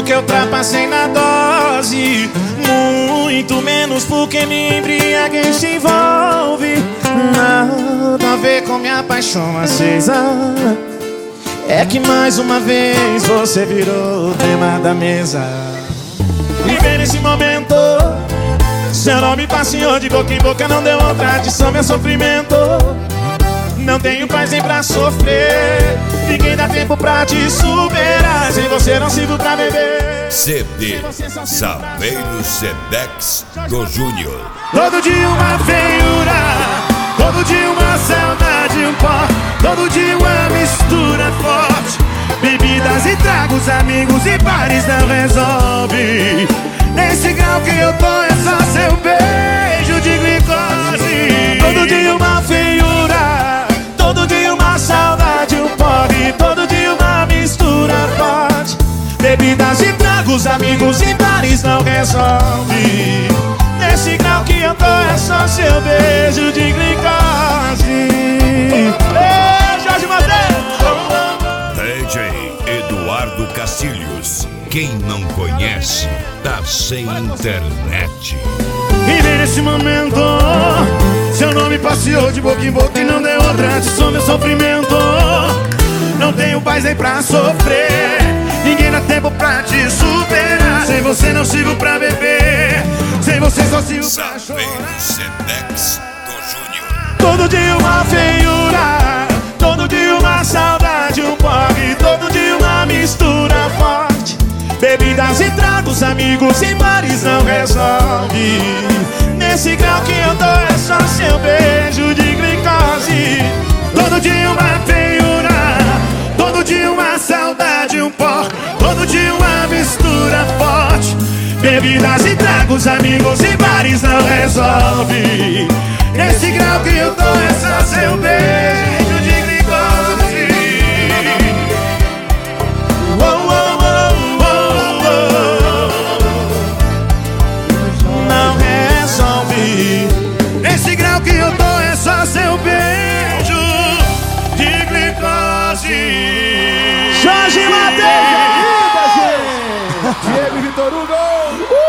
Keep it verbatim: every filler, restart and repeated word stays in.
porque eu trapacei na dose, muito menos porque me embriaguei se envolve. Nada a ver com minha paixão acesa, é que mais uma vez você virou o tema da mesa. Viver nesse momento, seu nome passeou de boca em boca, não deu outra adição, meu sofrimento. Não tenho paz nem pra sofrer, ninguém dá tempo pra te superar. Sem você não sirvo pra beber. C D Saveiro Sedex do Júnior. Todo dia uma feiura, todo dia uma saudade, um pó, todo dia uma mistura forte. Bebidas e tragos, amigos e bares não resolve. Nesse grau que eu tô é só seu beijo de glicose. Todo dia uma feiura, todo dia uma saudade, um porre, todo dia uma mistura forte. Bebidas e tragos, amigos e bares não resolve. Nesse grau que eu tô é só seu beijo de glicose. Ei, Jorge Mateus! D J Eduardo Castilhos. Quem não conhece, tá sem internet. Viver nesse momento, seu nome passeou de boca em boca e não deu outra adição, meu sofrimento. Não tenho paz nem pra sofrer, ninguém dá tempo pra te superar. Sem você não sirvo pra beber, sem você só sirvo pra chorar. Sedex do Júnior. Todo dia uma feiura, todo dia uma saudade, um porre, todo dia uma mistura forte. Bebidas e tragos, amigos e bares não resolve. Nesse grau que eu tô é só seu beijo de glicose. Todo dia uma feiura, todo dia uma saudade, um pó, todo dia uma mistura forte. Bebidas e tragos, amigos e bares não resolve. Nesse grau que eu tô é só seu beijo de glicose. Oh, oh, oh, oh, oh. Não resolve. Nesse grau que eu tô é só seu beijo de glicose. Jorge Mateus! Diego e Vitor Hugo!